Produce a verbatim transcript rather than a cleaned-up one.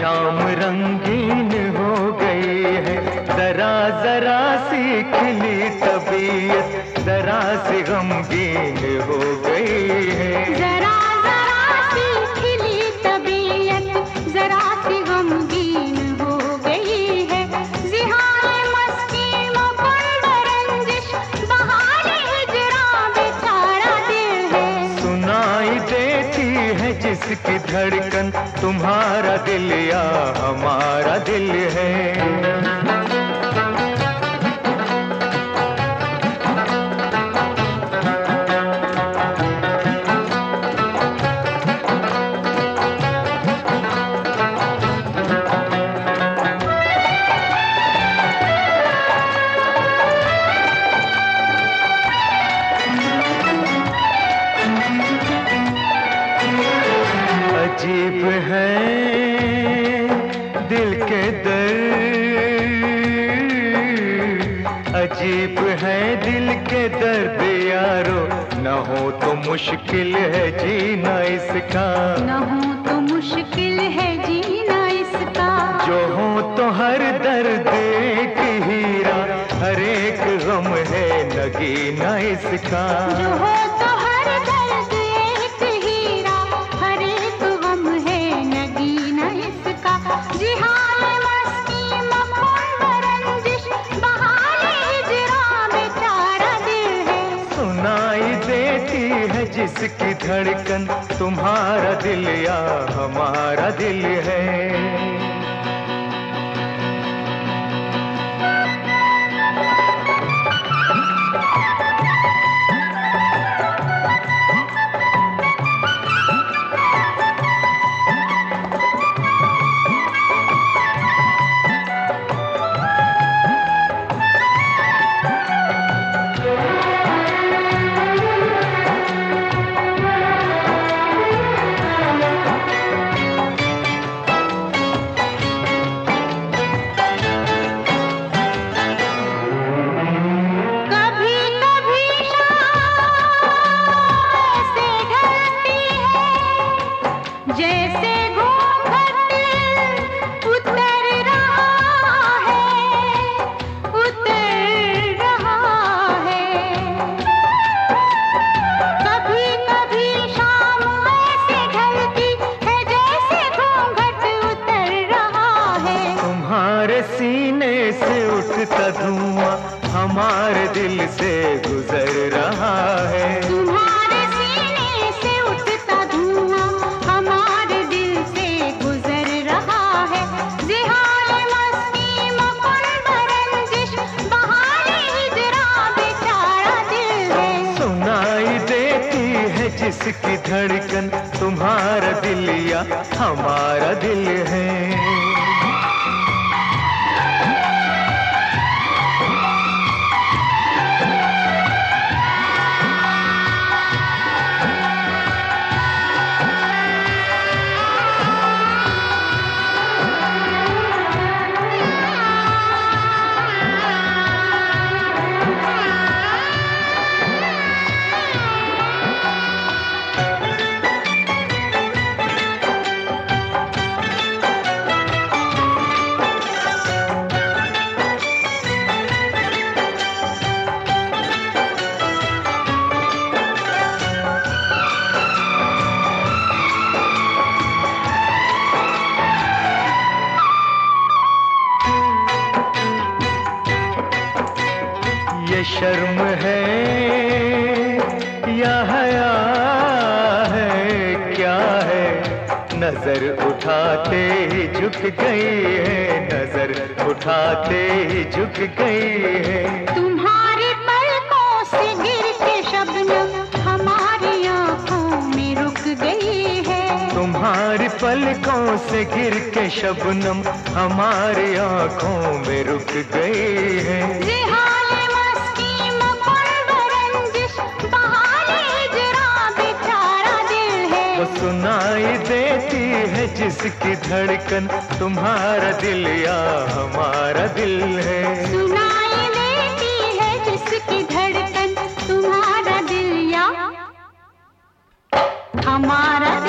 शाम रंगीन हो गई है, जरा जरा सी खिली तबीयत जरा सी गमगीन हो गई है। जरा जरा सी खिली तबीयत जरा सी गमगीन हो गई है। जिहाने मस्ती मकुंद रंजिश बहारे हिजरा बेचारा दिल है। सुनाई देती है जिसकी धड़कन तुम्हारा दिल या हमारा दिल है। अजीब है दिल के दर्द, अजीब है दिल के दर्द यारो, न हो तो मुश्किल है जीना इसका। न हो तो मुश्किल है जीना इसका। जो हो तो हर दर्द एक हीरा, हर एक गम है नगीना इसका। जो हो तो हर दर्द एक हीरा, हर एक गम है नगीना इसका। जिहाने मस्ती मकुंद रंजिश बहारे हिजरा बेचारा दिल है। सुनाई देती है जिसकी धड़कन तुम्हारा दिल या हमारा दिल है। जैसे घूंघट उतर रहा है, उतर रहा है। कभी कभी शाम ऐसे ढलती है जैसे घूंघट उतर रहा है। तुम्हारे सीने से उठता धुआं हमारे दिल से गुजर रहा है। तुम्हारे सीने से उठता धुआं हमारे दिल से गुजर रहा है। जिहाने मस्ती मकुंद रंजिश बहारे हिजरा बेचारा दिल है। सुनाई देती है जिसकी धड़कन तुम्हारा दिल या हमारा दिल है। ये शर्म है या हया है क्या है, नजर उठाते ही झुक गई है, नजर उठाते ही झुक गई है। तुम्हारी पलकों से गिर के शबनम हमारी आंखों में रुक गई है। तुम्हारी पलकों से गिर के शबनम हमारी आंखों में रुक गई है। जिहाने मस्ती मकुंद रंजिश बहारे हिजरा बेचारा दिल है। वो सुनाई देती है जिसकी धड़कन तुम्हारा दिल या हमारा दिल है। सुनाई देती है जिसकी धड़कन तुम्हारा दिल या हमारा